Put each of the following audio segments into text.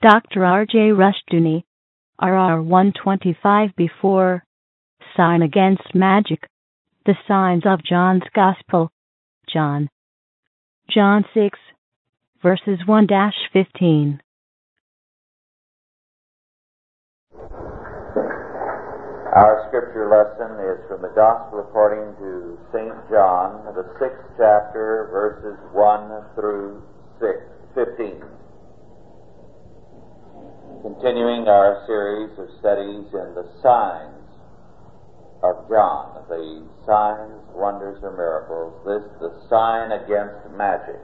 Dr. R.J. Rushdoony, RR 125 before. Sign Against Magic. The Signs of John's Gospel. John 6, verses 1-15. Our scripture lesson is from the Gospel according to St. John, the 6th chapter, verses 1 through 15. Continuing our series of studies in the signs of John, the signs, wonders, or miracles, this the sign against magic.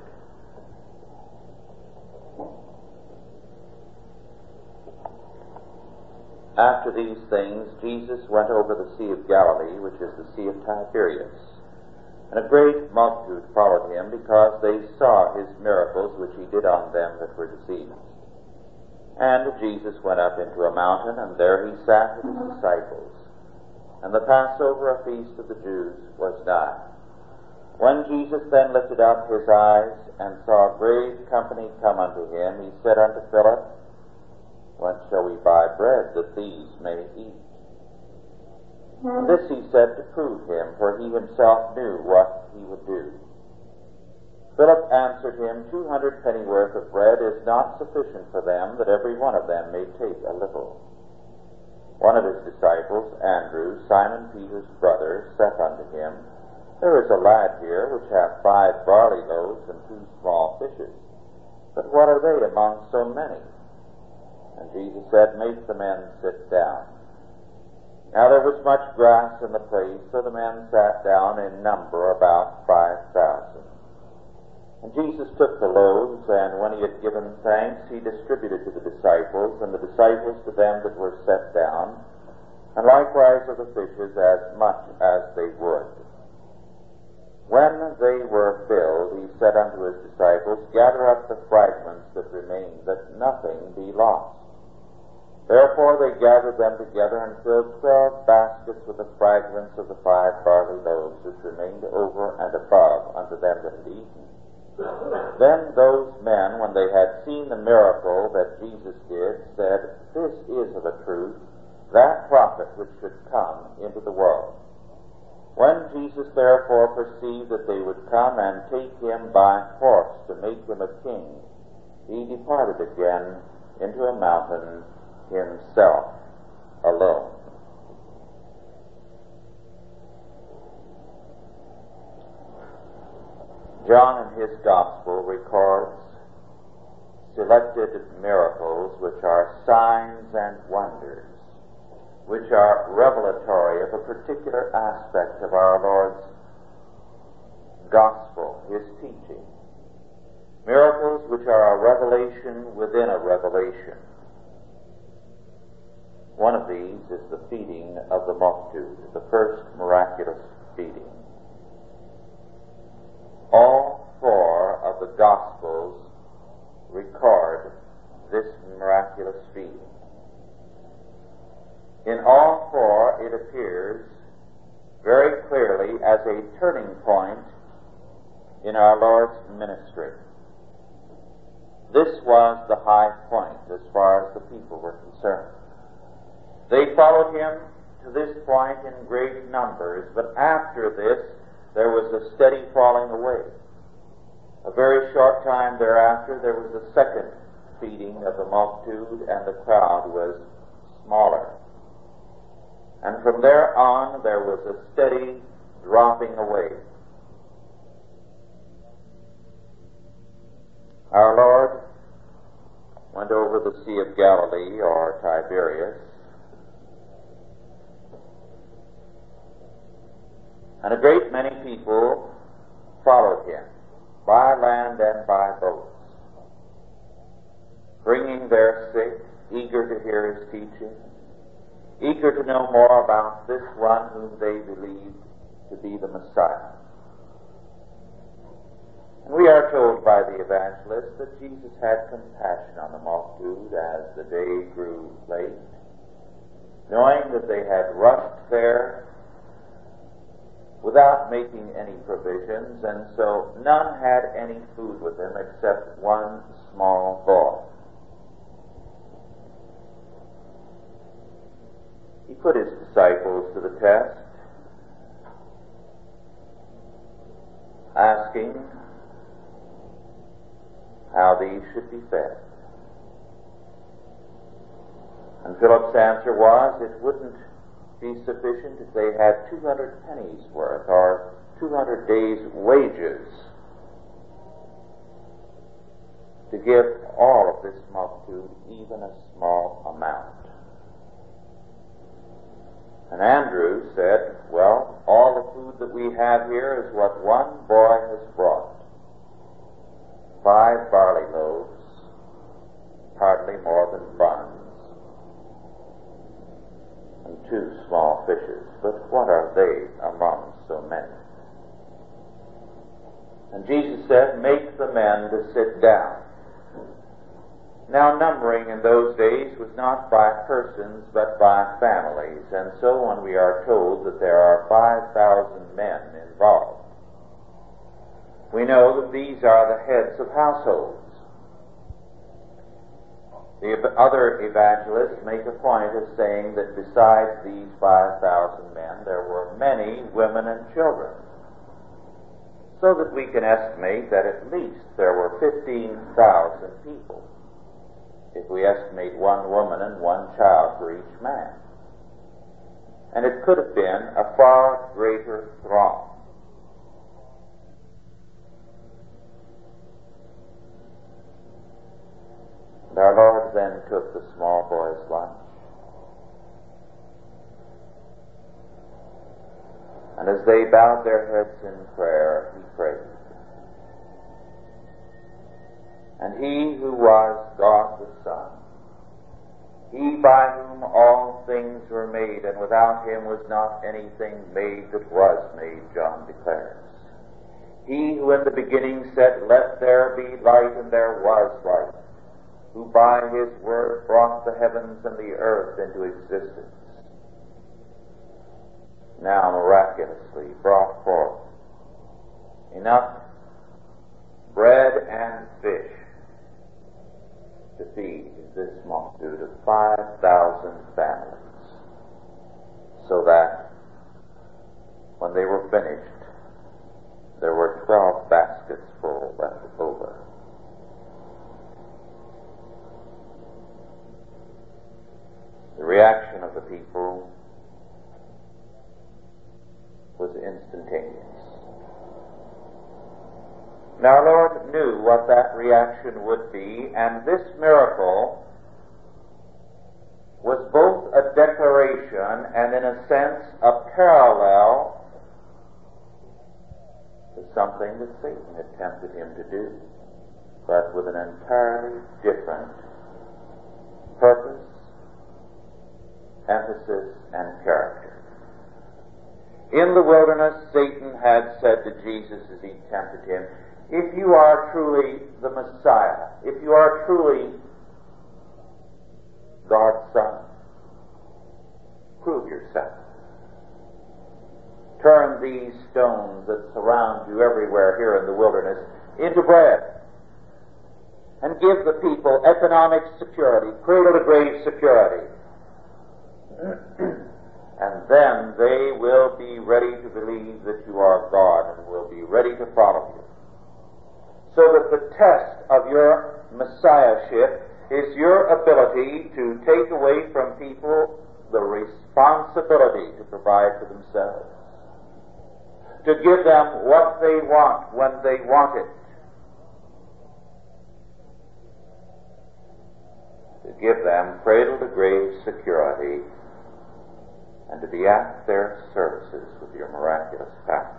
After these things, Jesus went over the Sea of Galilee, which is the Sea of Tiberias. And a great multitude followed him, because they saw his miracles which he did on them that were diseased. And Jesus went up into a mountain, and there he sat with his disciples. And the Passover, a feast of the Jews, was nigh. When Jesus then lifted up his eyes, and saw a great company come unto him, he said unto Philip, When shall we buy bread that these may eat? And this he said to prove him, for he himself knew what he would do. Philip answered him, 200 pennyworth of bread is not sufficient for them, that every one of them may take a little. One of his disciples, Andrew, Simon Peter's brother, saith unto him, There is a lad here which hath 5 barley loaves and 2 small fishes. But what are they among so many? And Jesus said, Make the men sit down. Now there was much grass in the place, so the men sat down in number about 5,000. And Jesus took the loaves, and when he had given thanks, he distributed to the disciples, and the disciples to them that were set down, and likewise of the fishes as much as they would. When they were filled, he said unto his disciples, Gather up the fragments that remain, that nothing be lost. Therefore they gathered them together, and filled 12 baskets with the fragments of the 5 barley loaves, which remained over and above unto them that had eaten. Then those men, when they had seen the miracle that Jesus did, said, This is of a truth that prophet which should come into the world. When Jesus therefore perceived that they would come and take him by force to make him a king, he departed again into a mountain himself alone. John in his Gospel records selected miracles which are signs and wonders, which are revelatory of a particular aspect of our Lord's Gospel, his teaching. Miracles which are a revelation within a revelation. One of these is the feeding of the multitude, the first miraculous feeding. All 4 of the Gospels record this miraculous feeding. In all 4, it appears very clearly as a turning point in our Lord's ministry. This was the high point as far as the people were concerned. They followed him to this point in great numbers, but after this, there was a steady falling away. A very short time thereafter, there was a second feeding of the multitude, and the crowd was smaller. And from there on, there was a steady dropping away. Our Lord went over the Sea of Galilee, or Tiberias, and a great many people followed him, by land and by boats, bringing their sick, eager to hear his teaching, eager to know more about this one whom they believed to be the Messiah. And we are told by the evangelist that Jesus had compassion on the multitude as the day grew late, knowing that they had rushed there without making any provisions, and so none had any food with them except one small boy. He put his disciples to the test, asking how these should be fed. And Philip's answer was, it wouldn't be sufficient if they had 200 pennies worth or 200 days' wages to give all of this multitude even a small amount. And Andrew said, well, all the food that we have here is what one boy has brought. 5 barley loaves, hardly more than buns, and 2 small fishes. But what are they among so many? And Jesus said, make the men to sit down. Now, numbering in those days was not by persons, but by families. And so when we are told that there are 5,000 men involved, we know that these are the heads of households. The other evangelists make a point of saying that besides these 5,000 men, there were many women and children, so that we can estimate that at least there were 15,000 people, if we estimate 1 woman and 1 child for each man. And it could have been a far greater throng. And our Lord then took the small boy's lunch, and as they bowed their heads in prayer, he prayed. And he who was God the Son, he by whom all things were made, and without him was not anything made that was made, John declares. He who in the beginning said, let there be light, and there was light, who by his word brought the heavens and the earth into existence, now miraculously brought forth enough bread and fish to feed this multitude of 5,000 families, so that when they were finished, there were 12 baskets full left over. The reaction of the people was instantaneous. Now, our Lord knew what that reaction would be, and this miracle was both a declaration and, in a sense, a parallel to something that Satan had tempted him to do, but with an entirely different purpose, emphasis, and character. In the wilderness, Satan had said to Jesus as he tempted him, if you are truly the Messiah, if you are truly God's Son, prove yourself. Turn these stones that surround you everywhere here in the wilderness into bread, and give the people economic security, cradle-to-grave security. And then they will be ready to believe that you are God and will be ready to follow you. So that the test of your messiahship is your ability to take away from people the responsibility to provide for themselves, to give them what they want when they want it, to give them cradle-to-grave security, and to be at their services with your miraculous powers.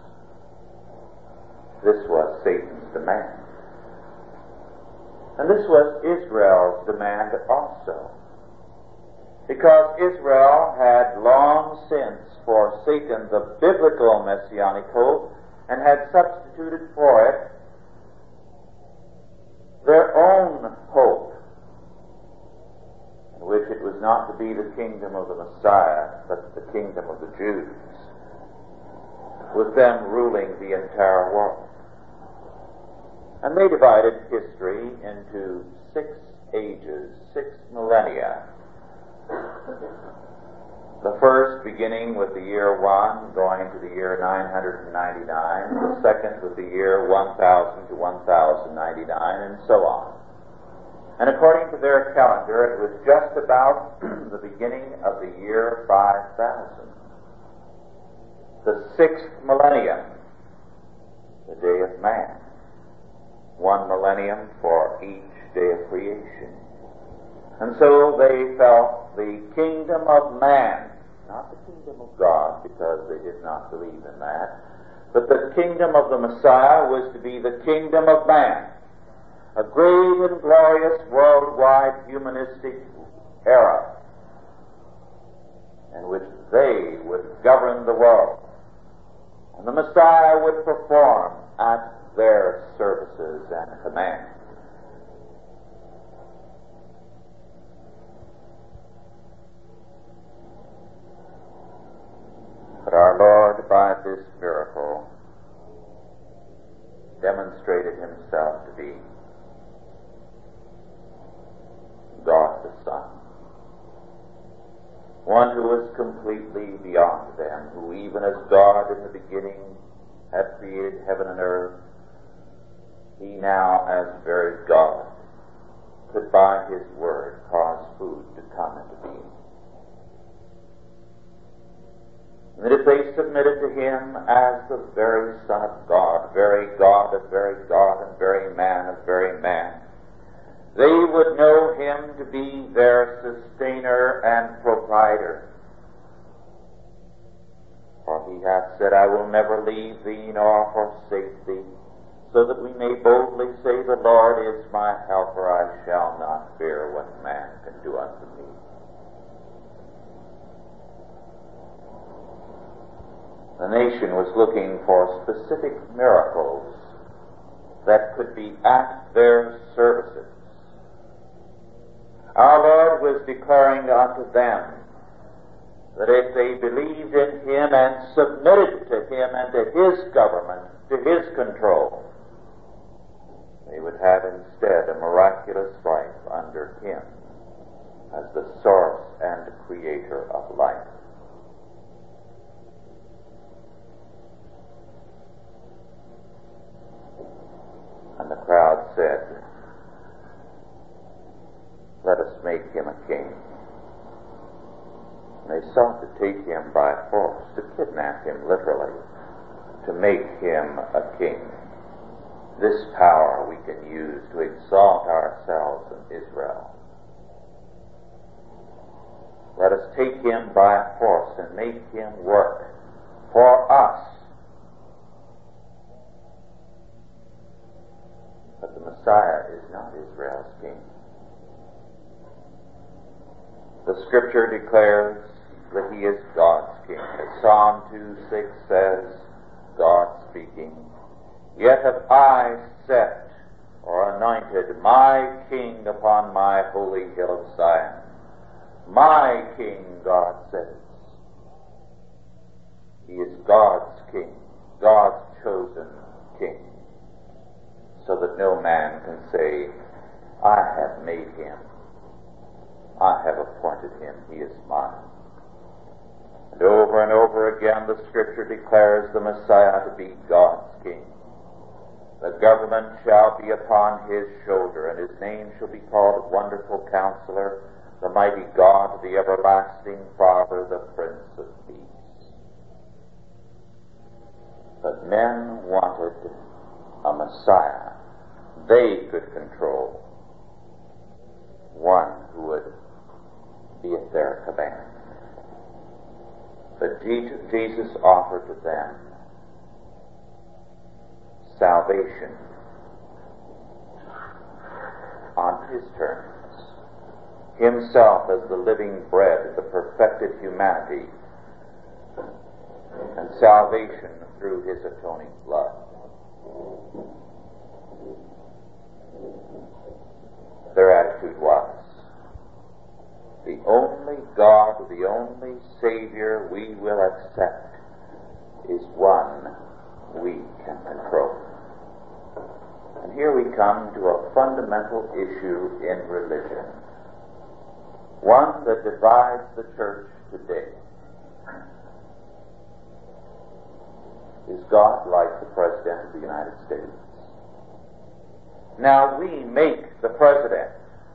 This was Satan's demand. And this was Israel's demand also. Because Israel had long since forsaken the biblical messianic hope and had substituted for it their own hope, in which it was not to be the kingdom of the Messiah, but the kingdom of the Jews, with them ruling the entire world. And they divided history into 6 ages, 6 millennia. The first beginning with the year 1, going to the year 999, the second with the year 1000 to 1099, and so on. And according to their calendar, it was just about the beginning of the year 5000. The sixth millennium, the day of man. 1 millennium for each day of creation. And so they felt the kingdom of man, not the kingdom of God, because they did not believe in that, but the kingdom of the Messiah was to be the kingdom of man, a great and glorious worldwide humanistic era in which they would govern the world, and the Messiah would perform at their services and commands. But our Lord, by this miracle, demonstrated himself to be God the Son, one who was completely beyond them, who even as God in the beginning had created heaven and earth, he now, as very God, could by his word cause food to come into being. And that if they submitted to him as the very Son of God of very God, and very man of very man, they would know him to be their sustainer and provider. For he hath said, I will never leave thee nor forsake thee, so that we may boldly say, the Lord is my helper, I shall not fear what man can do unto me. The nation was looking for specific miracles that could be at their services. Our Lord was declaring unto them that if they believed in him and submitted to him and to his government, to his control, they would have instead a miraculous life under him as the source and creator of life. And the crowd said, let us make him a king. And they sought to take him by force, to kidnap him literally, to make him a king. This power we can use to exalt ourselves in Israel. Let us take him by force and make him work for us. But the Messiah is not Israel's king. The Scripture declares that he is God's king. As Psalm 2:6 says, God speaking, yet have I set or anointed my king upon my holy hill of Zion. My king, God says. He is God's king, God's chosen king, so that no man can say, I have made him, I have appointed him, he is mine. And over again the Scripture declares the Messiah to be God's king. The government shall be upon his shoulder, and his name shall be called Wonderful Counselor, the Mighty God, the Everlasting Father, the Prince of Peace. But men wanted a Messiah they could control, one who would be at their command. But Jesus offered to them salvation on his terms, himself as the living bread, the perfected humanity, and salvation through his atoning blood. Their attitude was, the only God, the only Savior we will accept is one we can control. And here we come to a fundamental issue in religion, one that divides the church today. Is God like the President of the United States? Now, we make the President.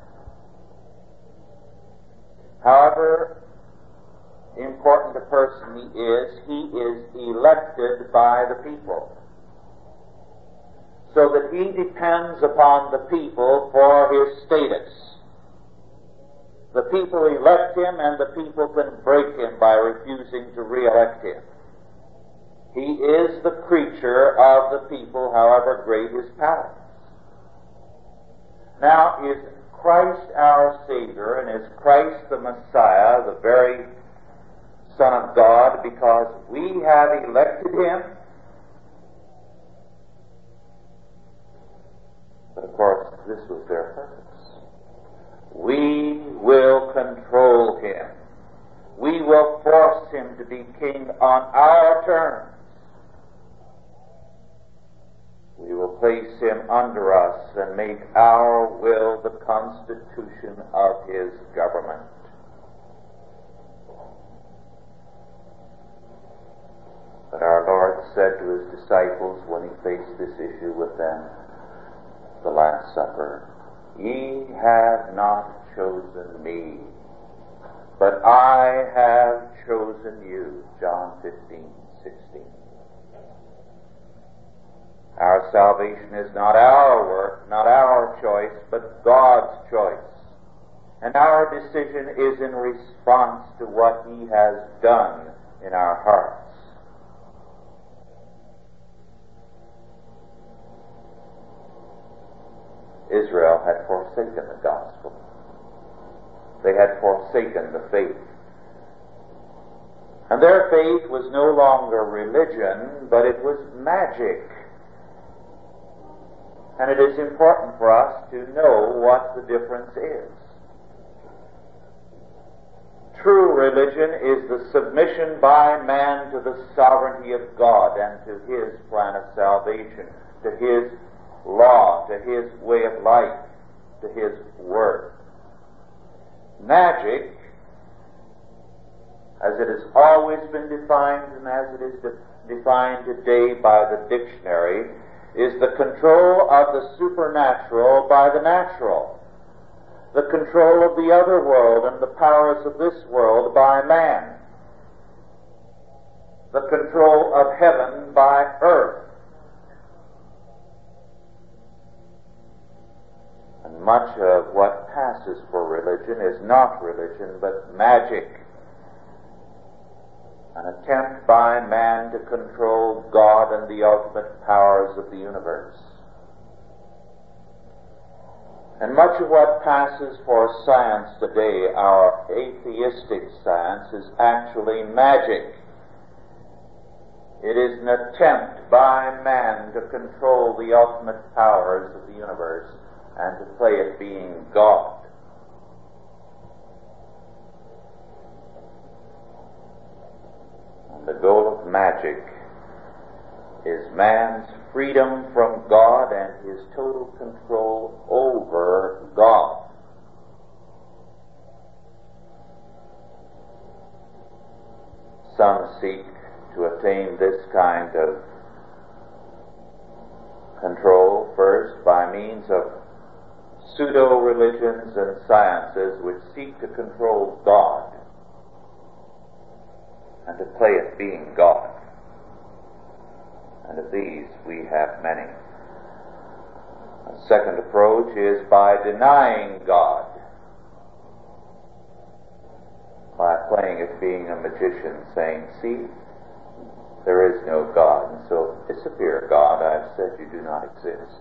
However important a person he is elected by the people, so that he depends upon the people for his status. The people elect him, and the people can break him by refusing to re-elect him. He is the creature of the people, however great his powers. Now, is Christ our Savior, and is Christ the Messiah, the very Son of God, because we have elected him? But of course, this was their purpose. We will control him. We will force him to be king on our terms. We will place him under us and make our will the constitution of his government. But our Lord said to his disciples when he faced this issue with them, the Last Supper, "Ye have not chosen me, but I have chosen you." John 15:16. Our salvation is not our work, not our choice, but God's choice. And our decision is in response to what he has done in our hearts. Israel had forsaken the gospel. They had forsaken the faith. And their faith was no longer religion, but it was magic. And it is important for us to know what the difference is. True religion is the submission by man to the sovereignty of God and to his plan of salvation, to his law, to his way of life, to his word. Magic, as it has always been defined and as it is defined today by the dictionary, is the control of the supernatural by the natural, the control of the other world and the powers of this world by man, the control of heaven by earth. And much of what passes for religion is not religion, but magic, an attempt by man to control God and the ultimate powers of the universe. And much of what passes for science today, our atheistic science, is actually magic. It is an attempt by man to control the ultimate powers of the universe and to play at being God. The goal of magic is man's freedom from God and his total control over God. Some seek to attain this kind of control first by means of pseudo-religions and sciences which seek to control God and to play at being God. And of these we have many. A second approach is by denying God, by playing at being a magician, saying, "See, there is no God, and so disappear, God, I have said you do not exist."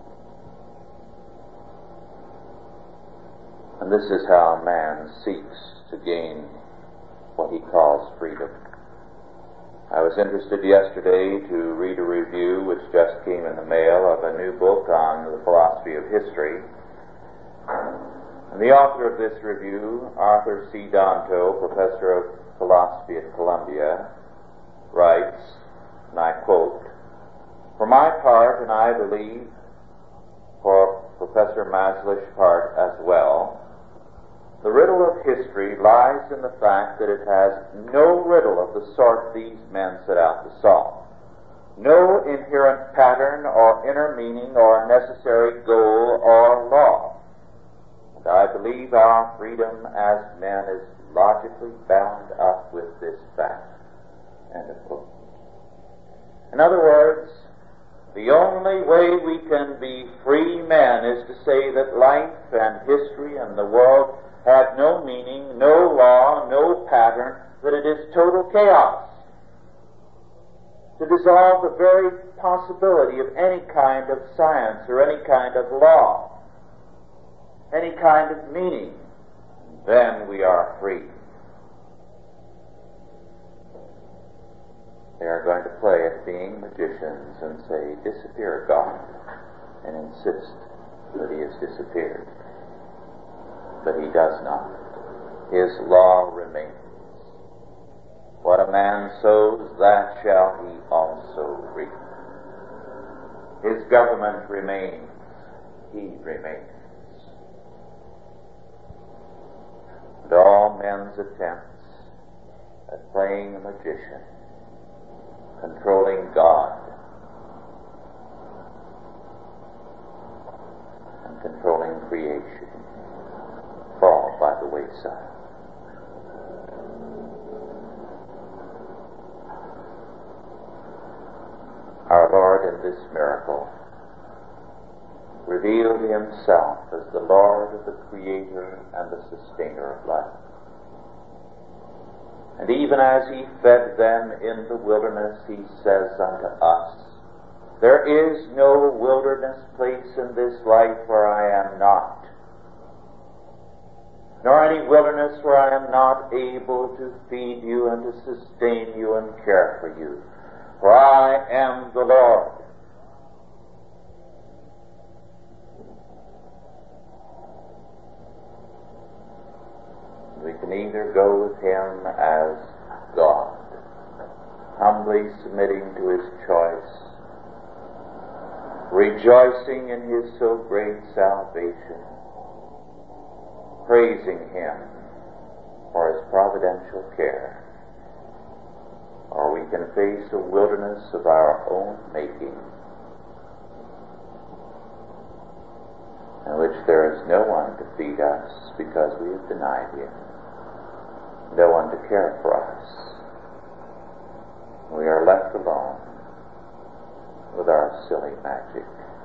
And this is how man seeks to gain what he calls freedom. I was interested yesterday to read a review which just came in the mail of a new book on the philosophy of history. And the author of this review, Arthur C. Danto, professor of philosophy at Columbia, writes, and I quote, "For my part, and I believe for Professor Maslow's part as well, the riddle of of history lies in the fact that it has no riddle of the sort these men set out to solve. No inherent pattern or inner meaning or necessary goal or law. And I believe our freedom as men is logically bound up with this fact. End of quote. In other words, the only way we can be free men is to say that life and history and the world had no meaning, no law, no pattern, that it is total chaos. To dissolve the very possibility of any kind of science or any kind of law, any kind of meaning, then we are free. They are going to play at being magicians and say, "Disappear, God," and insist that he has disappeared. But he does not. His law remains. What a man sows, that shall he also reap. His government remains. He remains. And all men's attempts at playing a magician, controlling God, and controlling creation fall by the wayside. Our Lord in this miracle revealed himself as the Lord of the Creator and the Sustainer of life. And even as he fed them in the wilderness, he says unto us, "There is no wilderness place in this life where I am not, nor any wilderness where I am not able to feed you and to sustain you and care for you. For I am the Lord." We can either go with him as God, humbly submitting to his choice, rejoicing in his so great salvation, praising him for his providential care, or we can face a wilderness of our own making, in which there is no one to feed us because we have denied him, no one to care for us. We are left alone with our silly magic.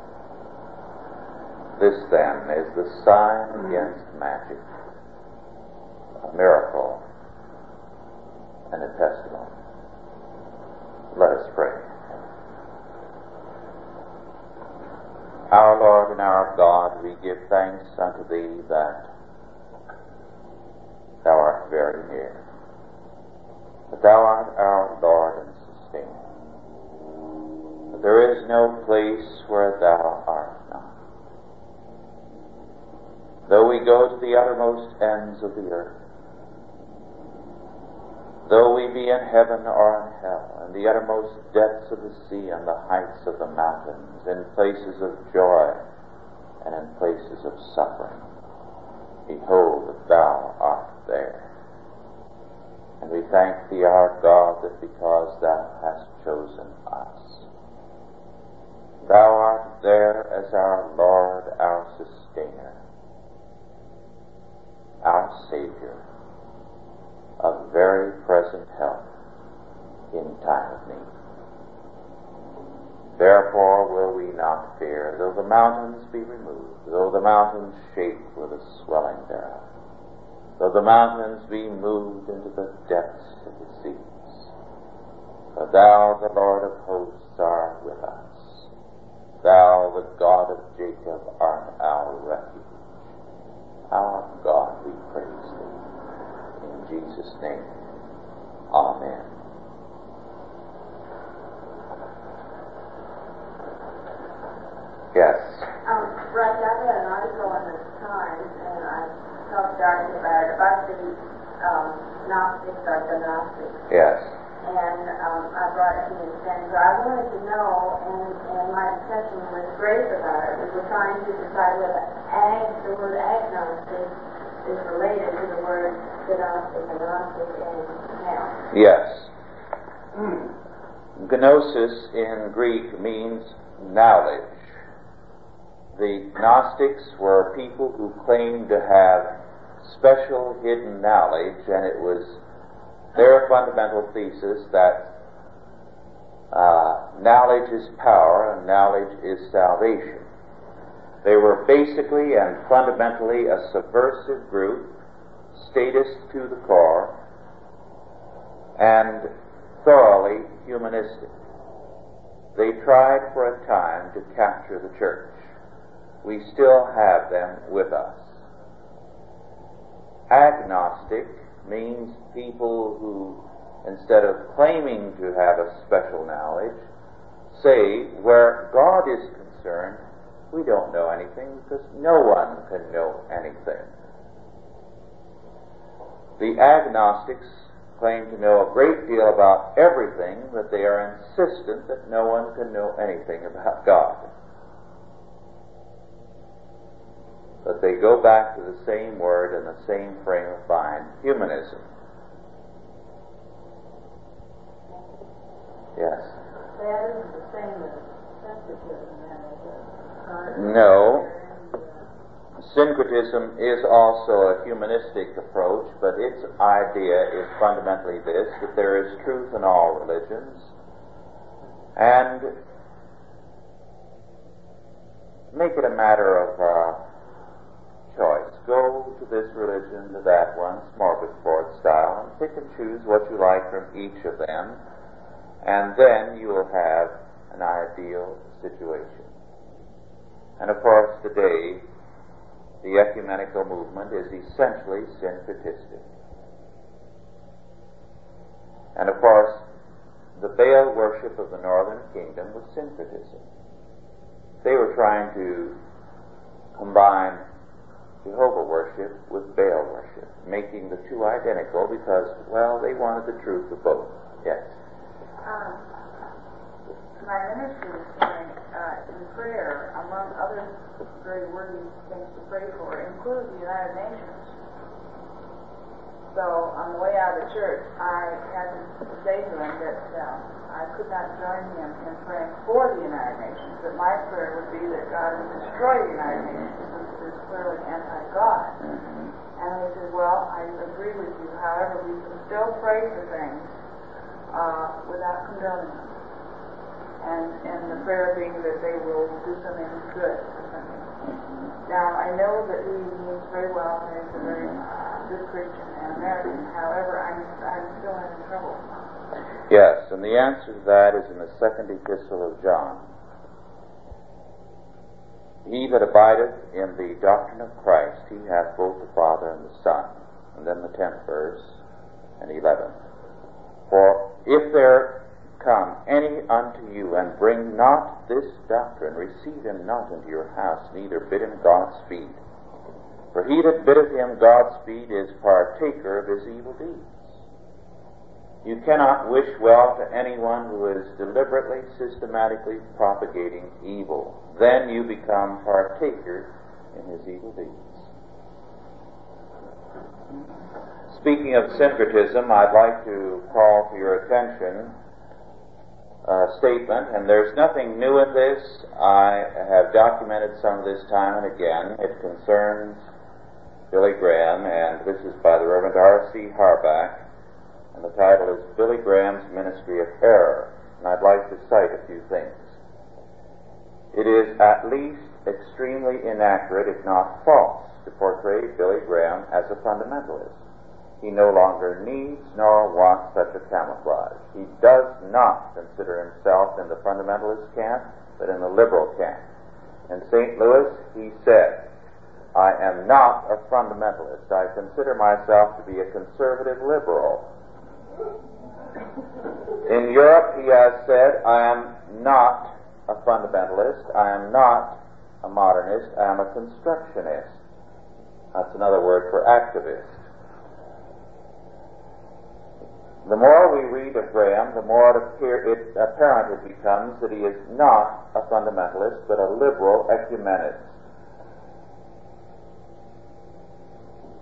This, then, is the sign against magic, a miracle and a testimony. Let us pray. Our Lord and our God, we give thanks unto thee that thou art very near, that thou art our Lord and Sustainer, that there is no place where thou art not. Though we go to the uttermost ends of the earth, though we be in heaven or in hell, in the uttermost depths of the sea and the heights of the mountains, in places of joy and in places of suffering, behold that thou art there. And we thank thee, our God, that because thou hast chosen us, thou art there as our Lord, our Sustainer, our Savior, of very present help in time of need. Therefore will we not fear, though the mountains be removed, though the mountains shake with the swelling thereof, though the mountains be moved into the depths of the seas. For thou, the Lord of hosts, art with us. Thou, the God of Jacob, art our refuge. Our God, we praise thee. In Jesus' name, amen. Yes. Right, I read an article in the Times, and I talked darkly about the Gnostics or the Gnostics. Yes. And I brought it to the attention. I wanted to know, and my discussion with Grace about it, we were trying to decide whether the word agnostic is related to the word gnostic and gnostic in now? Yes. Gnosis in Greek means knowledge. The Gnostics were people who claimed to have special hidden knowledge, and it was their fundamental thesis that knowledge is power and knowledge is salvation. They were basically and fundamentally a subversive group, statist to the core, and thoroughly humanistic. They tried for a time to capture the church. We still have them with us. Agnostic means people who, instead of claiming to have a special knowledge, say, where God is concerned, we don't know anything because no one can know anything. The agnostics claim to know a great deal about everything, but they are insistent that no one can know anything about God. But they go back to the same word and the same frame of mind, humanism. Yes? That isn't the same as syncretism, then, is it? No. Syncretism is also a humanistic approach, but its idea is fundamentally this, that there is truth in all religions, and make it a matter of choice. Go to this religion, to that one, smorgasbord style, and pick and choose what you like from each of them, and then you will have an ideal situation. And of course, today, the ecumenical movement is essentially syncretistic. And of course, the Baal worship of the northern kingdom was syncretism. They were trying to combine Jehovah worship with Baal worship, making the two identical because, well, they wanted the truth of both. Yes? My ministry this morning in prayer, among other very worthy things to pray for, includes the United Nations. So on the way out of the church, I had to say to him that I could not join him in praying for the United Nations, that my prayer would be that God would destroy the United Nations, since it is clearly anti-God. And he said, well, I agree with you. However, we can still pray for things without condoning them. And the prayer being that they will do something good or something. Now, I know that he means very well and is a very good Christian and American. However, I'm still having trouble. Yes, and the answer to that is in the second epistle of John. He that abideth in the doctrine of Christ, he hath both the Father and the Son. And then the 10th verse and 11th. For if there come any unto you, and bring not this doctrine, receive him not into your house, neither bid him Godspeed. For he that biddeth him Godspeed is partaker of his evil deeds. You cannot wish well to anyone who is deliberately, systematically propagating evil. Then you become partakers in his evil deeds. Speaking of syncretism, I'd like to call to your attention statement, and there's nothing new in this. I have documented some of this time and again. It concerns Billy Graham, and this is by the Reverend R.C. Harbach, and the title is Billy Graham's Ministry of Error, and I'd like to cite a few things. It is at least extremely inaccurate, if not false, to portray Billy Graham as a fundamentalist. He no longer needs nor wants such a camouflage. He does not consider himself in the fundamentalist camp, but in the liberal camp. In St. Louis, he said, I am not a fundamentalist. I consider myself to be a conservative liberal. In Europe, he has said, I am not a fundamentalist. I am not a modernist. I am a constructionist. That's another word for activist. The more we read of Graham, the more apparent it becomes that he is not a fundamentalist, but a liberal ecumenist.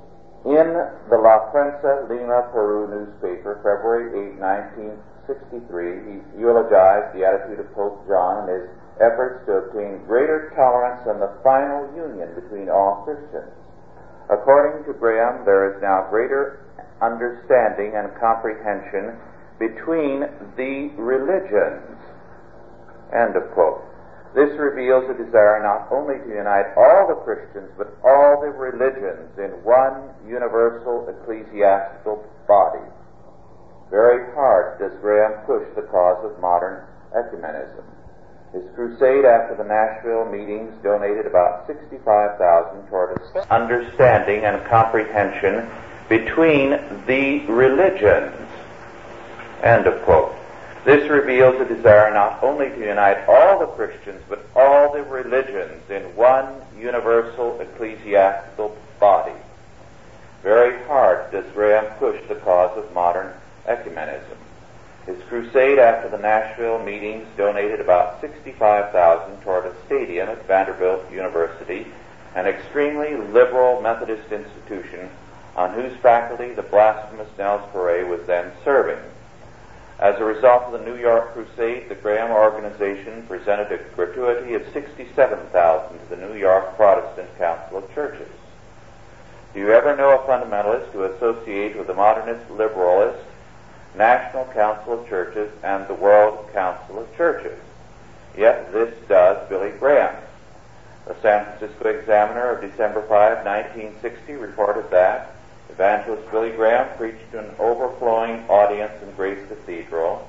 In the La Prensa Lima, Peru newspaper, February 8, 1963, he eulogized the attitude of Pope John and his efforts to obtain greater tolerance and the final union between all Christians. According to Graham, there is now greater understanding and comprehension between the religions. End of quote. This reveals a desire not only to unite all the Christians, but all the religions in one universal ecclesiastical body. Very hard does Graham push the cause of modern ecumenism. His crusade after the Nashville meetings donated about $65,000 toward understanding and comprehension between the religions. End of quote. This reveals a desire not only to unite all the Christians, but all the religions in one universal ecclesiastical body. Very hard does Graham push the cause of modern ecumenism. His crusade after the Nashville meetings donated about $65,000 toward a stadium at Vanderbilt University, an extremely liberal Methodist institution on whose faculty the blasphemous Nels Ferre was then serving. As a result of the New York crusade, the Graham organization presented a gratuity of $67,000 to the New York Protestant Council of Churches. Do you ever know a fundamentalist who associates with the modernist liberalist National Council of Churches and the World Council of Churches? Yet this does Billy Graham. The San Francisco Examiner of December 5, 1960 reported that evangelist Billy Graham preached to an overflowing audience in Grace Cathedral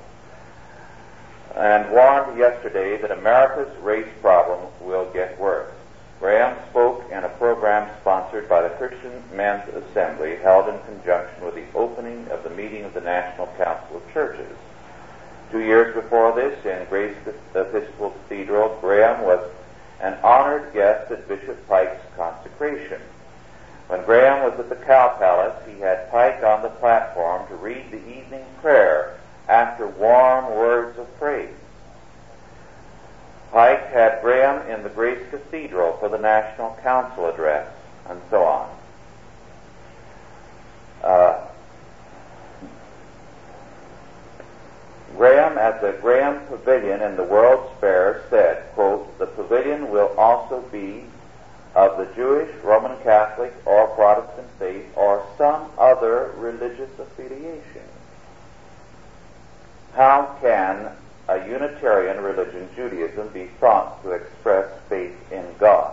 and warned yesterday that America's race problem will get worse. Graham spoke in a program sponsored by the Christian Men's Assembly held in conjunction with the opening of the meeting of the National Council of Churches. 2 years before this, in Grace Episcopal Cathedral, Graham was an honored guest at Bishop Pike's consecration. When Graham was at the Cow Palace, he had Pike on the platform to read the evening prayer after warm words of praise. Pike had Graham in the Grace Cathedral for the National Council address, and so on. Graham at the Graham Pavilion in the World's Fair said, quote, "The pavilion will also be of the Jewish, Roman Catholic, or Protestant faith, or some other religious affiliation." How can a Unitarian religion, Judaism, be thought to express faith in God?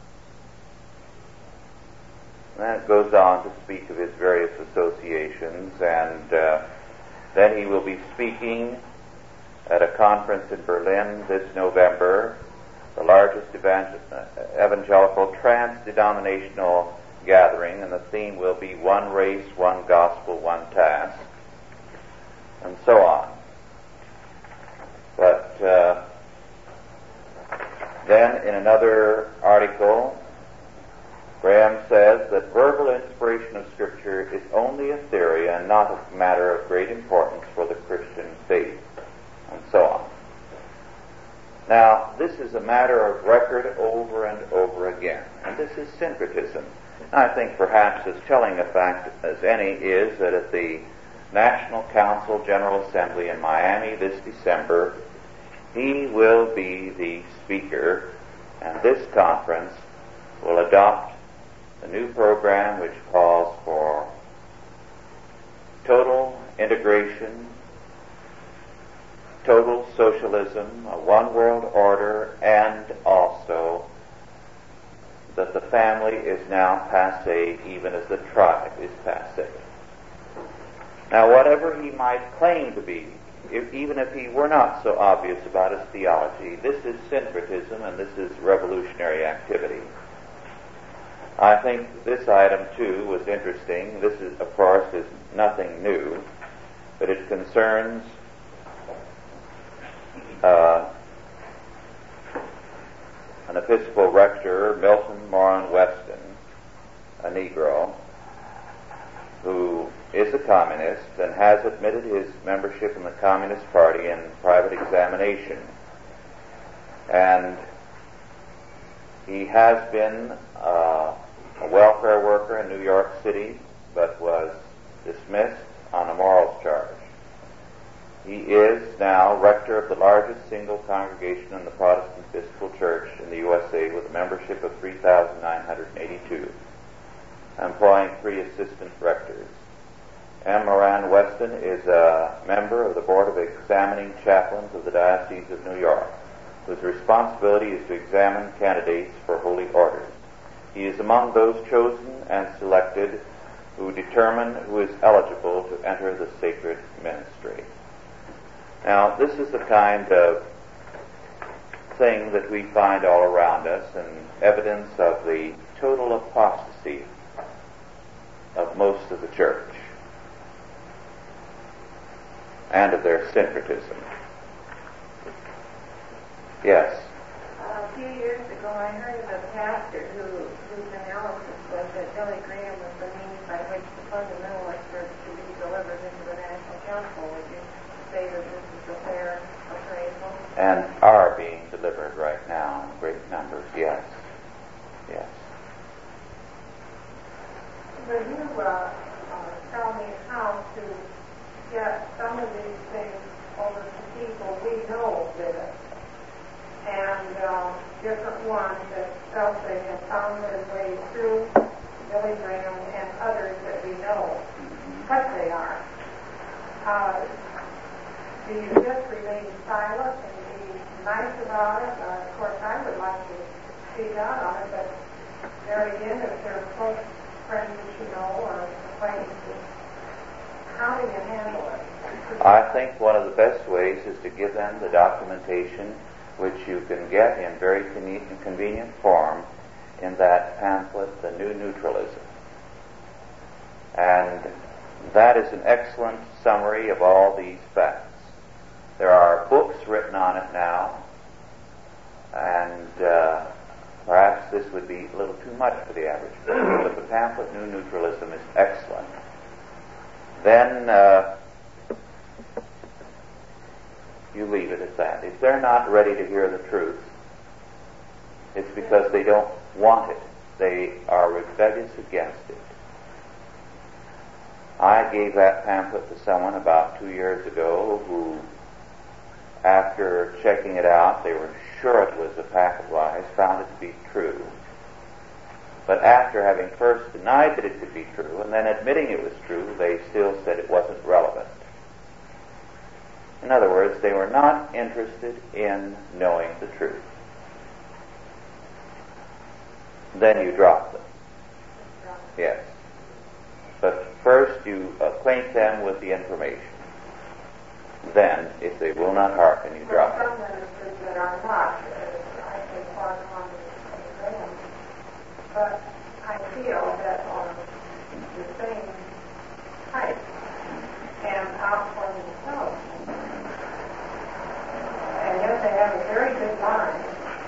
And then it goes on to speak of his various associations, and then he will be speaking at a conference in Berlin this November, the largest evangelical trans-denominational gathering, and the theme will be one race, one gospel, one task, and so on. But then in another article, Graham says that verbal inspiration of Scripture is only a theory and not a matter of great importance for the Christian faith, and so on. Now, this is a matter of record over and over again, and this is syncretism. I think perhaps as telling a fact as any is that at the National Council General Assembly in Miami this December, he will be the speaker, and this conference will adopt a new program which calls for total integration, total socialism, a one-world order, and also that the family is now passé, even as the tribe is passé. Now, whatever he might claim to be, even if he were not so obvious about his theology, this is syncretism and this is revolutionary activity. I think this item, too, was interesting. This, is, of course, is nothing new, but it concerns an Episcopal rector, Milton Moran Weston, a Negro, who is a communist and has admitted his membership in the Communist Party in private examination. And he has been a welfare worker in New York City but was dismissed on a morals charge. He is now rector of the largest single congregation in the Protestant Episcopal Church in the USA with a membership of 3,982, employing 3 assistant rectors. M. Moran Weston is a member of the Board of Examining Chaplains of the Diocese of New York, whose responsibility is to examine candidates for holy orders. He is among those chosen and selected who determine who is eligible to enter the sacred ministry. Now, this is the kind of thing that we find all around us, and evidence of the total apostasy of most of the church and of their syncretism. Yes? A few years ago, I heard of a pastor whose analysis was that Billy Graham was the means by which the fundamentalists were to be delivered into the National Council. Would you say that this is a fair appraisal? And are being delivered right now in great numbers, yes. Yes. Will you tell me how to get some of these things over to people we know did it, and different ones that felt they had found their way through Billy Graham and others that we know what they are? Do you just remain silent and be nice about it? Of course, I would like to speak out on it, but there again, if they're close friends that you know or acquaintances, how do you handle it? I think one of the best ways is to give them the documentation which you can get in very convenient form in that pamphlet, The New Neutralism. And that is an excellent summary of all these facts. There are books written on it now, and perhaps this would be a little too much for the average person, but the pamphlet New Neutralism is excellent. Then you leave it at that. If they're not ready to hear the truth, it's because they don't want it. They are rebellious against it. I gave that pamphlet to someone about 2 years ago who, after checking it out, they were sure it was a pack of lies, found it to be true. But after having first denied that it could be true and then admitting it was true, they still said it wasn't relevant. In other words, they were not interested in knowing the truth. Then you drop them. Yes. But first you acquaint them with the information. Then, if they will not hearken, you drop them. Some ministers that are not, I think, far from them, but I feel that on the same height and out for themselves. And yet they have a very good line.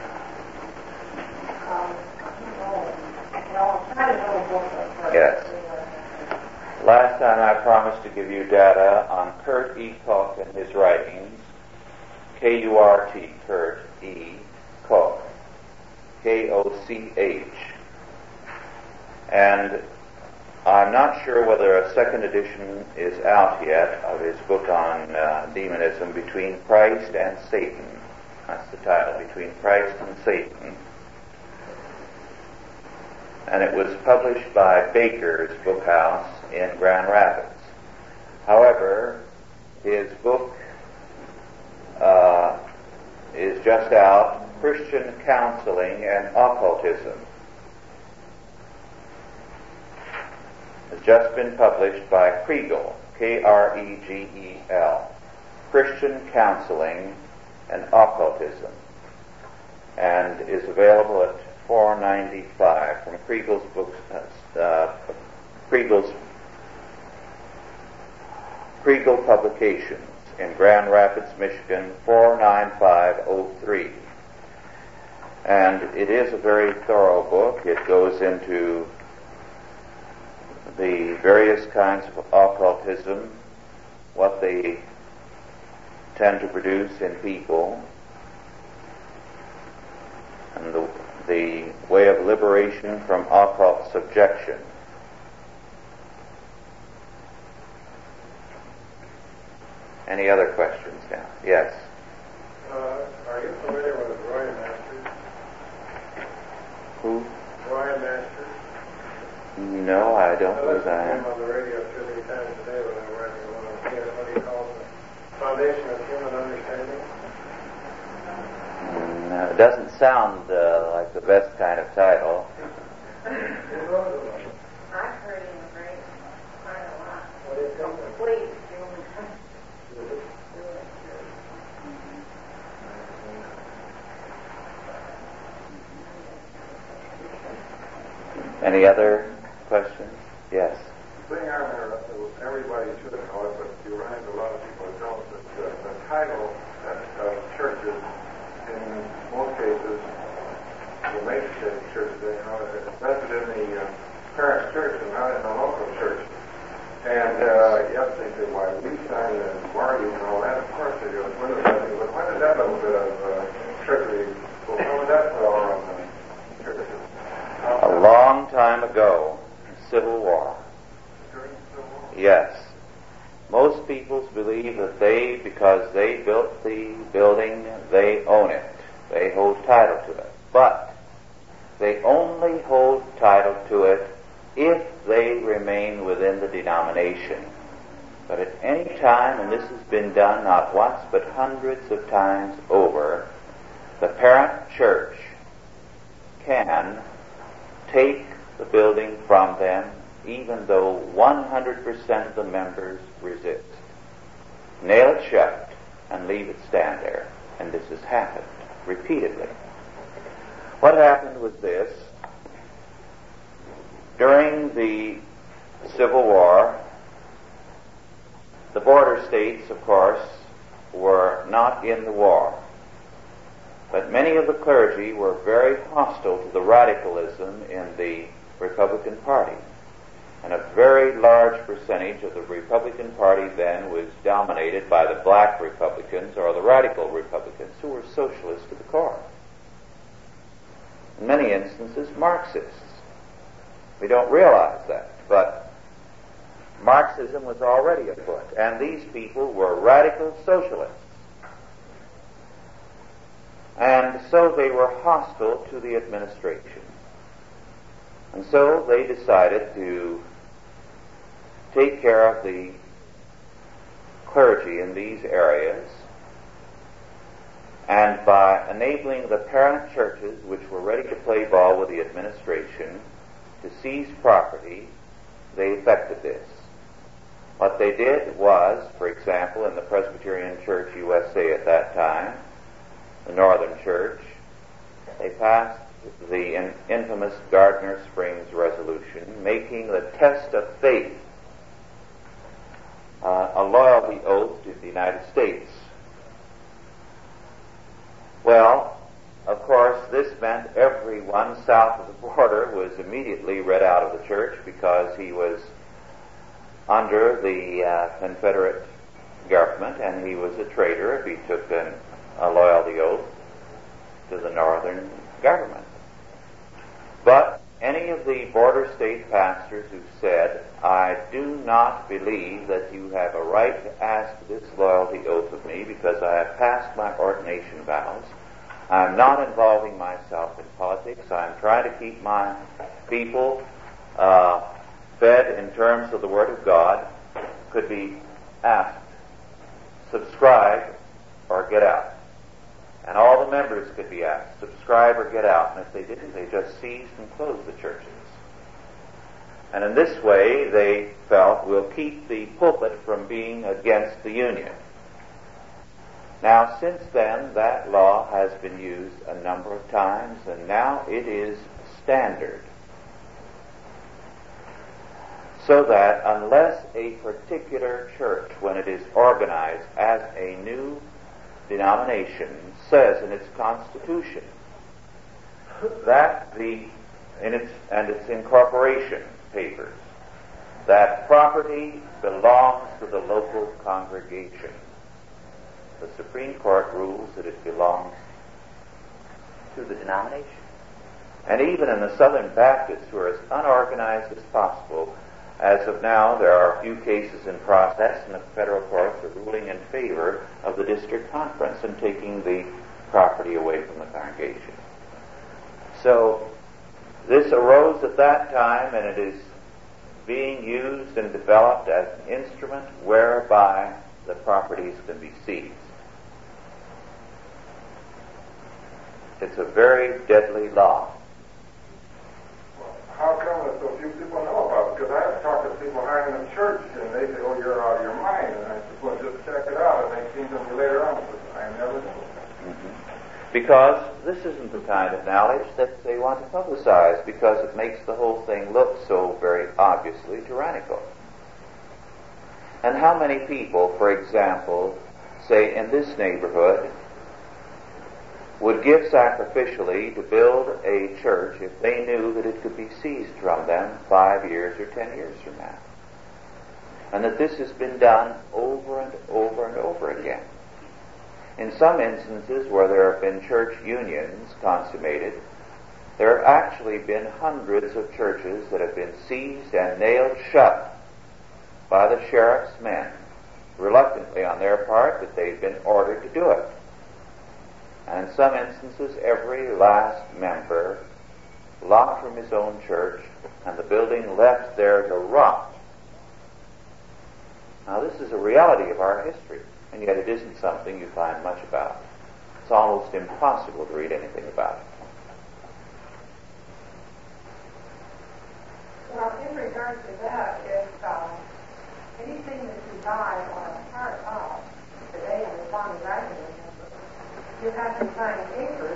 I'll try to know both of them. Yes. Last time I promised to give you data on Kurt E. Koch and his writings. K-U-R-T, Kurt E. Koch. K-O-C-H. And I'm not sure whether a second edition is out yet of his book on demonism, Between Christ and Satan. That's the title, Between Christ and Satan. And it was published by Baker's Book House in Grand Rapids. However, his book is just out, Christian Counseling and Occultism. It's just been published by Kregel, K-R-E-G-E-L, Christian Counseling and Occultism, and is available at $4.95 from Kregel's books, Kregel Publications in Grand Rapids, Michigan, 49503. And it is a very thorough book. It goes into the various kinds of occultism, what they tend to produce in people, and the way of liberation from occult subjection. Any other questions now? Yes. Are you familiar with Roy Masters? Who? Roy Masters? No, I don't believe I I am. him on the radio 2 or 3 times a day when I'm working on what he calls the Foundation of Human Understanding. No, it doesn't sound like the best kind of title. I've heard him great quite a lot. What do you think? Complete. Any other questions? Yes. The thing I heard, everybody should know it, but you run into a lot of people who don't, that the title of churches, in most cases, the major churches, it's vested in the parish church and not in the local church. And you have to think, why we sign and Marty and all that, of course they do. But when did that little bit of trickery, when did that fall on the churches? A long time ago, Civil War. During the Civil War? Yes. Most people believe that because they built the building, they own it. They hold title to it. But they only hold title to it if they remain within the denomination. But at any time, and this has been done not once but hundreds of times over, the parent church can take the building from them even though 100% of the members resist. Nail it shut and leave it stand there. And this has happened repeatedly. What happened was this. During the Civil War, the border states, of course, were not in the war. But many of the clergy were very hostile to the radicalism in the Republican Party. And a very large percentage of the Republican Party then was dominated by the black Republicans or the radical Republicans who were socialists to the core. In many instances, Marxists. We don't realize that, but Marxism was already afoot, and these people were radical socialists. And so they were hostile to the administration. And so they decided to take care of the clergy in these areas, and by enabling the parent churches, which were ready to play ball with the administration, to seize property, they effected this. What they did was, for example, in the Presbyterian Church USA at that time, the Northern Church, they passed the infamous Gardner Springs Resolution, making the test of faith a loyalty oath to the United States. Well, of course, this meant everyone south of the border was immediately read out of the church because he was under the Confederate government and he was a traitor if he took a loyalty oath to the Northern government. But any of the border state pastors who said, I do not believe that you have a right to ask this loyalty oath of me because I have passed my ordination vows, I'm not involving myself in politics, I'm trying to keep my people fed in terms of the Word of God, could be asked, subscribe or get out. And all the members could be asked, subscribe or get out. And if they didn't, they just seized and closed the churches. And in this way, they felt, we'll keep the pulpit from being against the Union. Now, since then, that law has been used a number of times, and now it is standard. So that unless a particular church, when it is organized as a new denomination, says in its constitution that its incorporation papers, that property belongs to the local congregation, the Supreme Court rules that it belongs to the denomination. And even in the Southern Baptists, who are as unorganized as possible, As of now, there are a few cases in process, and the federal courts are ruling in favor of the district conference and taking the property away from the congregation. So this arose at that time, and it is being used and developed as an instrument whereby the properties can be seized. It's a very deadly law. How come that so few people know about it? Because I have talked to people high in the church, and they say, "Oh, you're out of your mind." And I said, "Well, just check it out." And they seem to me later on, but I never knew. Because this isn't the kind of knowledge that they want to publicize, because it makes the whole thing look so very obviously tyrannical. And how many people, for example, say in this neighborhood, would give sacrificially to build a church if they knew that it could be seized from them 5 years or 10 years from now? And that this has been done over and over and over again. In some instances where there have been church unions consummated, there have actually been hundreds of churches that have been seized and nailed shut by the sheriff's men, reluctantly on their part, but they've been ordered to do it. And in some instances, every last member locked from his own church and the building left there to rot. Now, this is a reality of our history, and yet it isn't something you find much about. It's almost impossible to read anything about it. Well, in regard to that, if anything that you buy on a part of today in the County Revenue, you have to sign papers.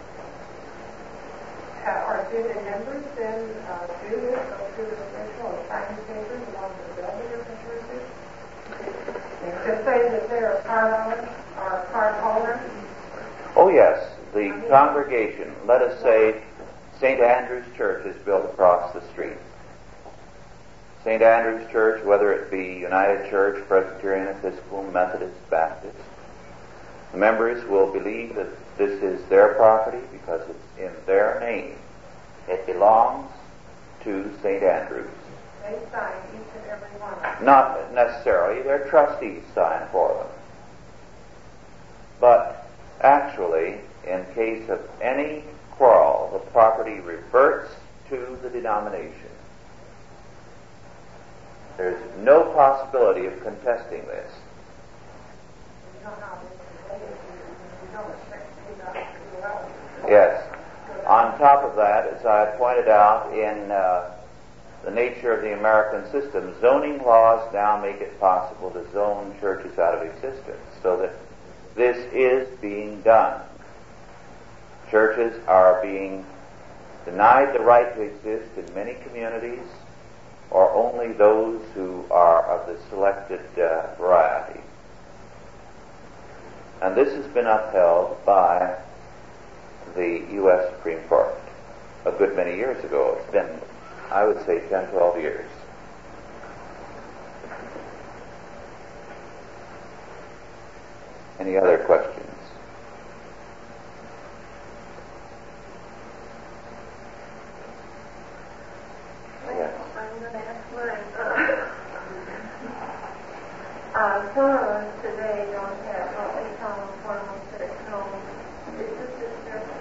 Do the members then do this, go through the official and sign papers along with the building of the churches? To say that they're a part owner or a part holder? Oh yes, the congregation, let us say St. Andrew's Church is built across the street. St. Andrew's Church, whether it be United Church, Presbyterian, Episcopal, Methodist, Baptist, the members will believe that this is their property because it's in their name. It belongs to St. Andrew's. They sign each and every one of them. Not necessarily. Their trustees sign for them. But actually, in case of any quarrel, the property reverts to the denomination. There's no possibility of contesting this. You know how this is today, you don't expect to do that pretty well. Yes. On top of that, as I pointed out, in the nature of the American system, zoning laws now make it possible to zone churches out of existence, so that this is being done. Churches are being denied the right to exist in many communities, or only those who are of the selected variety. And this has been upheld by the U.S. Supreme Court a good many years ago. It's been, I would say, 10, 12 years. Any other questions? Yes. I'm going to ask mine. Some of us today don't have what we call a formal church home. Is this different?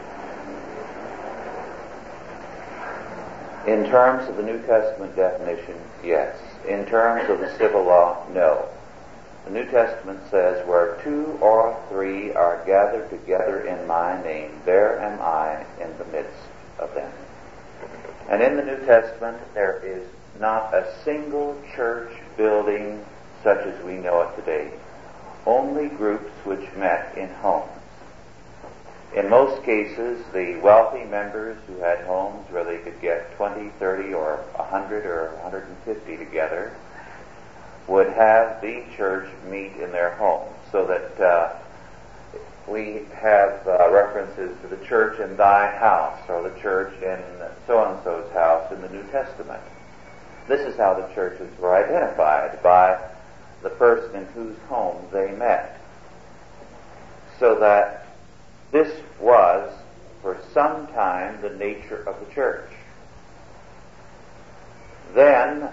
In terms of the New Testament definition, yes. In terms of the civil law, no. The New Testament says, where 2 or 3 are gathered together in my name, there am I in the midst of them. And in the New Testament, there is not a single church building such as we know it today. Only groups which met in homes. In most cases, the wealthy members who had homes where they could get 20, 30, or 100 or 150 together would have the church meet in their homes, so that we have references to the church in thy house, or the church in so-and-so's house in the New Testament. This is how the churches were identified, by the person in whose home they met. So that this was, for some time, the nature of the church. then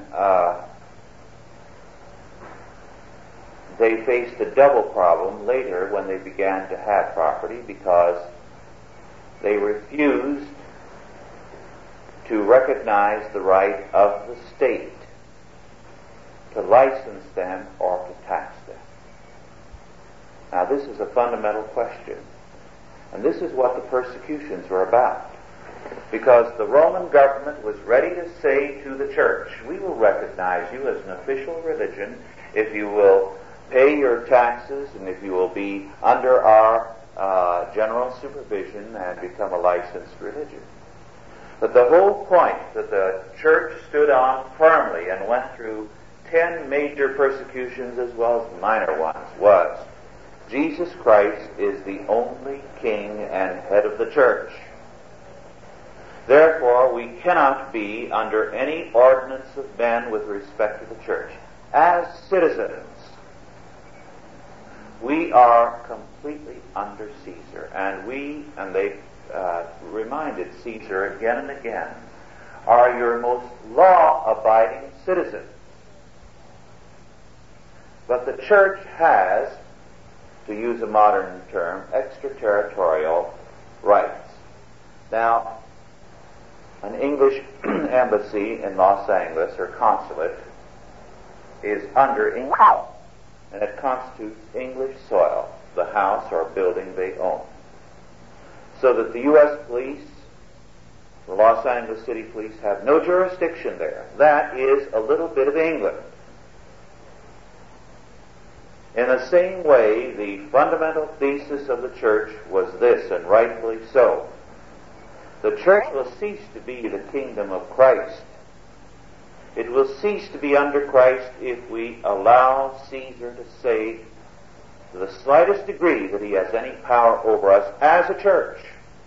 they faced a double problem later when they began to have property, because they refused to recognize the right of the state to license them or to tax them. Now, this is a fundamental question, and this is what the persecutions were about, because the Roman government was ready to say to the church, we will recognize you as an official religion if you will pay your taxes and if you will be under our general supervision and become a licensed religion. But the whole point that the church stood on firmly and went through 10 major persecutions as well as minor ones was, Jesus Christ is the only king and head of the church. Therefore, we cannot be under any ordinance of men with respect to the church. As citizens, we are completely under Caesar, and they reminded Caesar again and again, are your most law-abiding citizens. But the church has, to use a modern term, extraterritorial rights. Now, an English embassy in Los Angeles, or consulate, is under English, and it constitutes English soil, the house or building they own. So that the U.S. police, the Los Angeles City Police, have no jurisdiction there. That is a little bit of England. In the same way, the fundamental thesis of the church was this, and rightfully so. The church will cease to be the kingdom of Christ. It will cease to be under Christ if we allow Caesar to say to the slightest degree that he has any power over us as a church.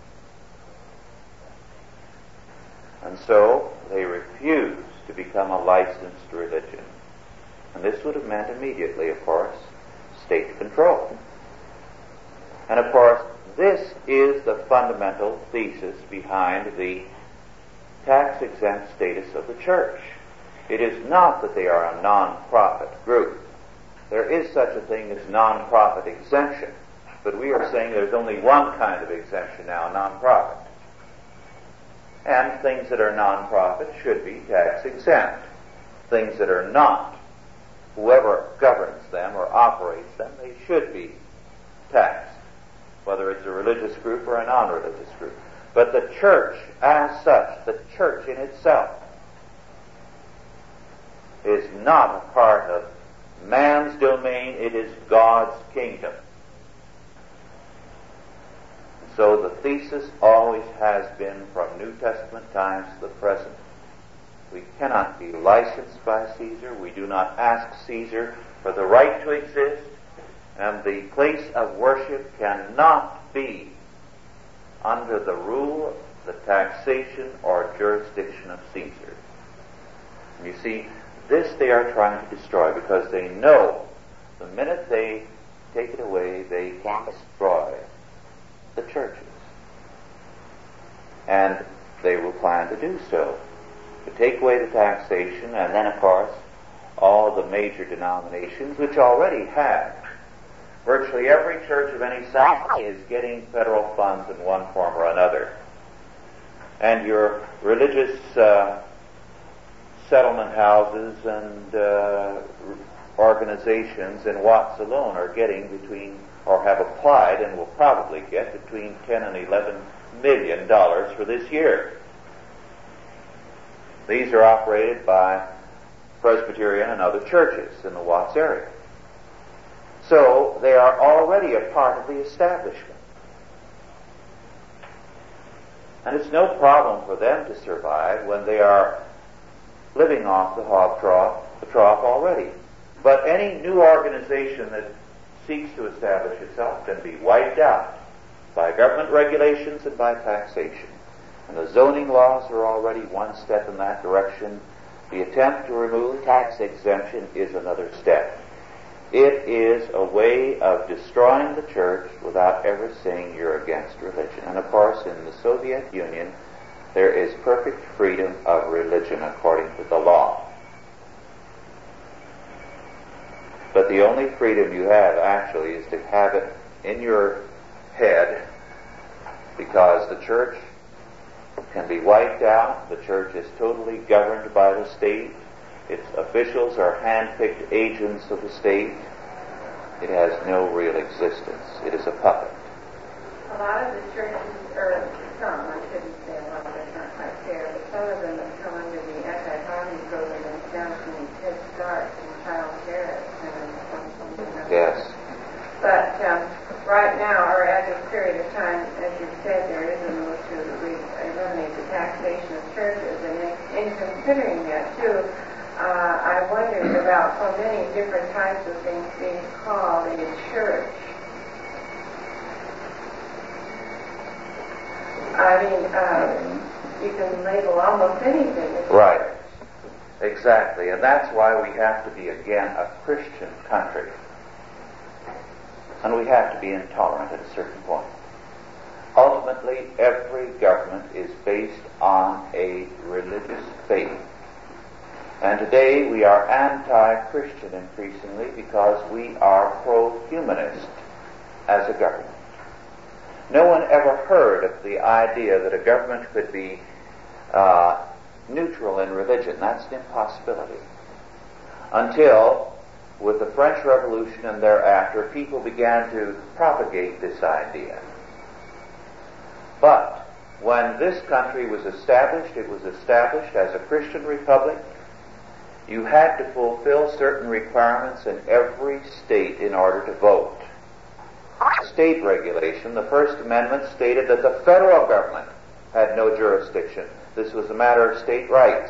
And so they refused to become a licensed religion. And this would have meant immediately, of course, state control. And of course, this is the fundamental thesis behind the tax-exempt status of the church. It is not that they are a non-profit group. There is such a thing as non-profit exemption, but we are saying there's only one kind of exemption now, non-profit. And things that are non-profit should be tax-exempt. Things that are not, whoever governs them or operates them, they should be taxed, whether it's a religious group or a non-religious group. But the church as such, the church in itself, is not a part of man's domain, it is God's kingdom. So the thesis always has been from New Testament times to the present. We cannot be licensed by Caesar. We do not ask Caesar for the right to exist. And the place of worship cannot be under the rule, the taxation, or jurisdiction of Caesar. You see, this they are trying to destroy because they know the minute they take it away, they can destroy the churches. And they will plan to do so. To take away the taxation, and then, of course, all the major denominations, which already have. Virtually every church of any size is getting federal funds in one form or another. And your religious settlement houses and organizations in Watts alone are getting between, or have applied and will probably get between $10 and $11 million for this year. These are operated by Presbyterian and other churches in the Watts area. So they are already a part of the establishment. And it's no problem for them to survive when they are living off the trough already. But any new organization that seeks to establish itself can be wiped out by government regulations and by taxation. And the zoning laws are already one step in that direction. The attempt to remove tax exemption is another step. It is a way of destroying the church without ever saying you're against religion. And of course, in the Soviet Union, There is perfect freedom of religion according to the law. But the only freedom you have actually is to have it in your head, because the church can be wiped out. The church is totally governed by the state. Its officials are hand-picked agents of the state. It has no real existence. It is a puppet. A lot of the churches, or some, I shouldn't say a lot, that's not quite fair, but some of them have come under the anti-poverty program and establishing Head Start and child care and something else. Yes. But right now, or at this period of time, as you said, there is a move to eliminate the taxation of churches, and in considering that too, I wondered about so many different types of things being called a church. I mean, you can label almost anything. Right. Exactly. And that's why we have to be, again, a Christian country. And we have to be intolerant at a certain point. Ultimately, every government is based on a religious faith. And today we are anti-Christian increasingly because we are pro-humanist as a government. No one ever heard of the idea that a government could be neutral in religion. That's an impossibility. Until, with the French Revolution and thereafter, people began to propagate this idea. But when this country was established, it was established as a Christian republic. You had to fulfill certain requirements in every state in order to vote. State regulation, the First Amendment stated that the federal government had no jurisdiction. This was a matter of state rights.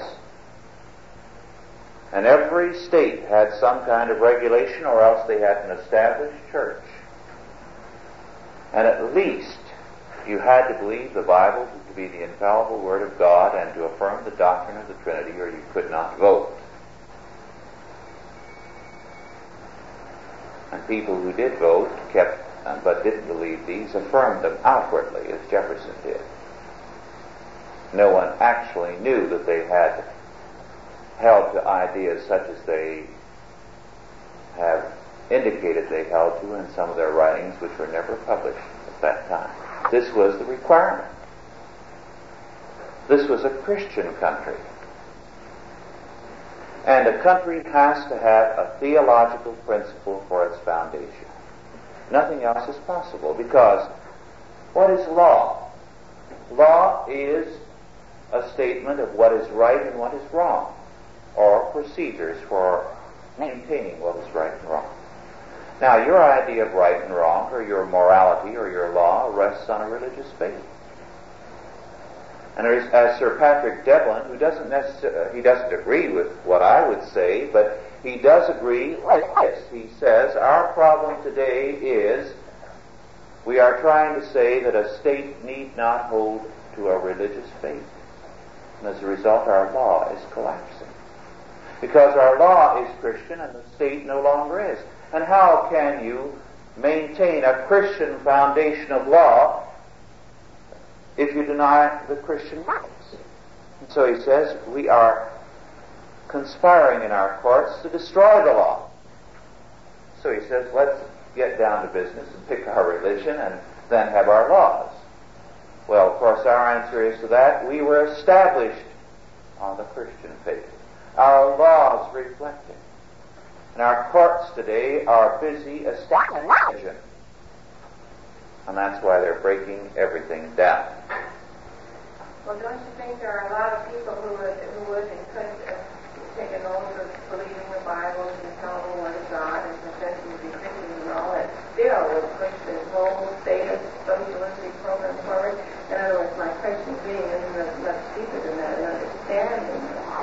And every state had some kind of regulation, or else they had an established church. And at least you had to believe the Bible to be the infallible Word of God and to affirm the doctrine of the Trinity, or you could not vote. And people who did vote kept, but didn't believe these, affirmed them outwardly, as Jefferson did. No one actually knew that they had held to ideas such as they have indicated they held to in some of their writings, which were never published at that time. This was the requirement. This was a Christian country. And a country has to have a theological principle for its foundation. Nothing else is possible, because what is law? Law is a statement of what is right and what is wrong, or procedures for maintaining what is right and wrong. Now, your idea of right and wrong, or your morality, or your law, rests on a religious faith. And as Sir Patrick Devlin, who he doesn't agree with what I would say, but he does agree like this. He says, our problem today is we are trying to say that a state need not hold to a religious faith. And as a result, our law is collapsing. Because our law is Christian and the state no longer is. And how can you maintain a Christian foundation of law if you deny the Christian rights? And so he says, we are conspiring in our courts to destroy the law. So he says, let's get down to business and pick our religion and then have our laws. Well, of course, our answer is to that. We were established on the Christian faith. Our laws reflect it. And our courts today are busy establishing religion. And that's why they're breaking everything down. Well, don't you think there are a lot of people who would and could take an oath of believing the Bible and the infallible Word of God and professing to be Christian and all that, still would push this whole state of socialistic program forward? In other words, my question being is much deeper than that, and understanding.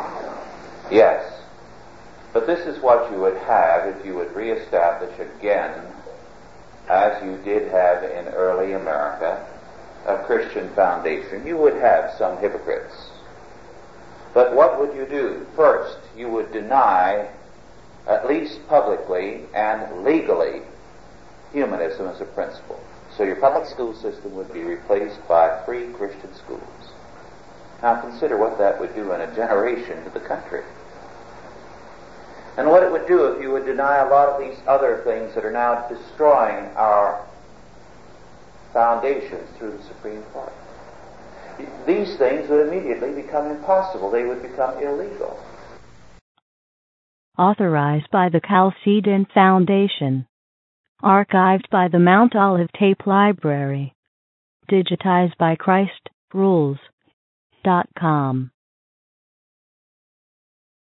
Yes. But this is what you would have if you would reestablish again, as you did have in early America, a Christian foundation. You would have some hypocrites. But what would you do? First, you would deny, at least publicly and legally, humanism as a principle. So your public school system would be replaced by free Christian schools. Now consider what that would do in a generation to the country. And what it would do if you would deny a lot of these other things that are now destroying our foundations through the Supreme Court. These things would immediately become impossible. They would become illegal. Authorized by the Chalcedon Foundation. Archived by the Mount Olive Tape Library. Digitized by ChristRules.com.